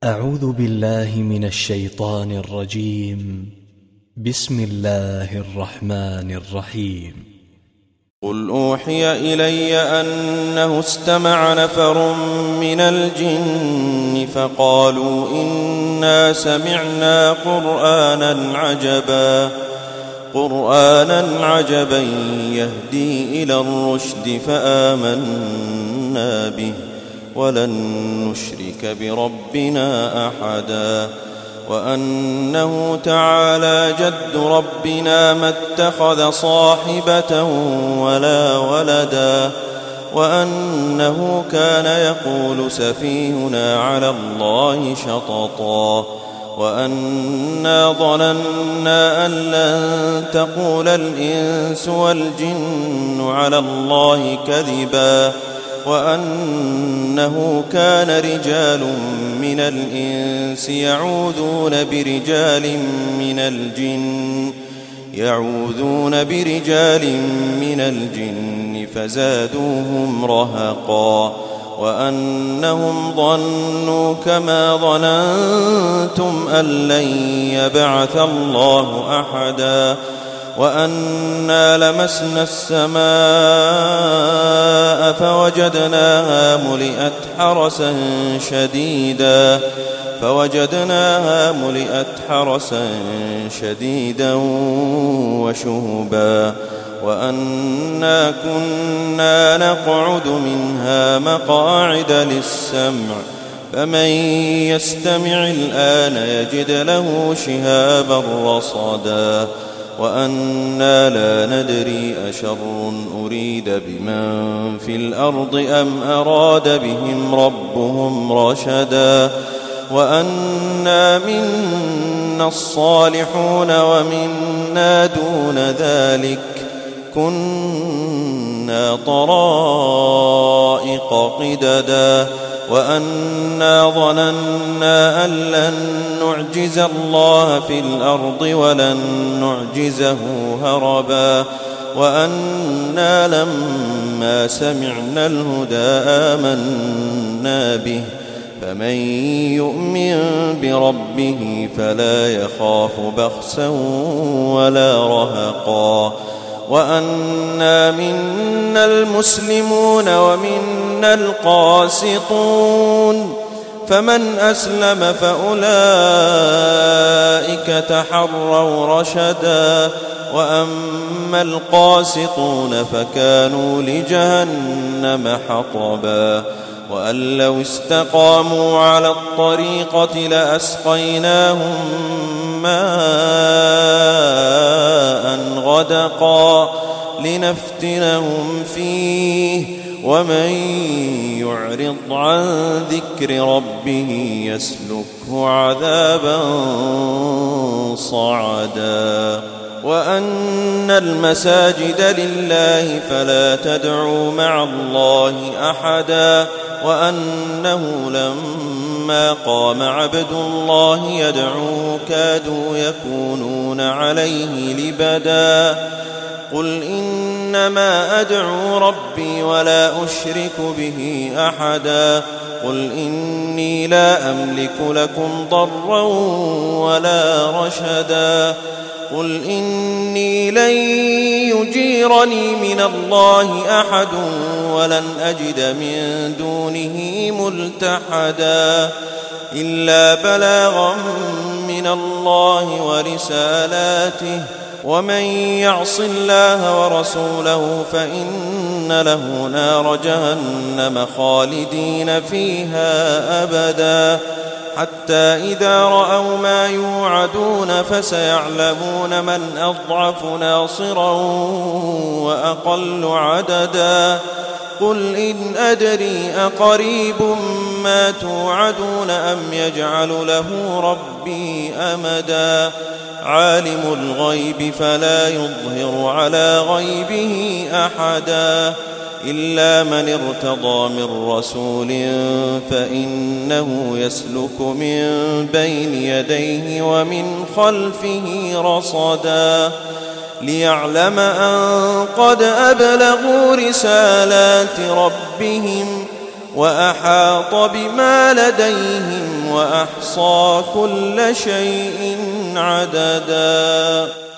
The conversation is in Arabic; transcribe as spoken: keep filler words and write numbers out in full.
أعوذ بالله من الشيطان الرجيم. بسم الله الرحمن الرحيم. قل أوحي إلي أنه استمع نفر من الجن فقالوا إنا سمعنا قرآنا عجبا قرآنا عجبا يهدي إلى الرشد فآمنا به ولن نشرك بربنا أحدا وأنه تعالى جد ربنا ما اتخذ صاحبة ولا ولدا وأنه كان يقول سفيهنا على الله شططا وأنا ظننا أن لن تقول الإنس والجن على الله كذبا وأنه كان رجال من الإنس يعوذون برجال من الجن يعوذون برجال من الجن فزادوهم رهقا وأنهم ظنوا كما ظننتم أن لن يبعث الله أحدا وأنا لمسنا السماء فوجدناها ملئت حرسا شديدا فوجدناها ملئت حرسا شديدا وشهبا وأنا كنا نقعد منها مقاعد للسمع فمن يستمع الآن يجد له شهابا رصدا وأنا لا ندري أشر أريد بمن في الأرض أم أراد بهم ربهم رشدا وأنا منا الصالحون ومنا دون ذلك كنا طرائق قددا وأنا ظننا أن لن نعجز الله في الأرض ولن نعجزه هربا وأنا لما سمعنا الهدى آمنا به فمن يؤمن بربه فلا يخاف بخسا ولا رهقا وأنا منا المسلمون ومنا القاسطون فمن أسلم فأولئك تحروا رشدا وأما القاسطون فكانوا لجهنم حطبا وأن لو استقاموا على الطريقة لأسقيناهم ماء غدقا لنفتنهم فيه ومن يعرض عن ذكر ربه يسلكه عذابا صعدا وأن المساجد لله فلا تدعوا مع الله أحدا وأنه لما قام عبد الله يدعوه كادوا يكونون عليه لبدا قل إنما أدعو ربي ولا أشرك به أحدا قل إني لا أملك لكم ضرا ولا رشدا قل إني لن يجيرني من الله أحد ولن أجد من دونه ملتحدا إلا بلاغا من الله ورسالاته ومن يعص الله ورسوله فإن له نار جهنم خالدين فيها أبدا حتى إذا رأوا ما يوعدون فسيعلمون من أضعف ناصرا وأقل عددا قل إن أدري أقريب ما توعدون أم يجعل له ربي أمدا عالم الغيب فلا يظهر على غيبه أحدا إلا من ارتضى من رسول فإنه يسلك من بين يديه ومن خلفه رصدا ليعلم أن قد أبلغوا رسالات ربهم وأحاط بما لديهم وأحصى كل شيء عددا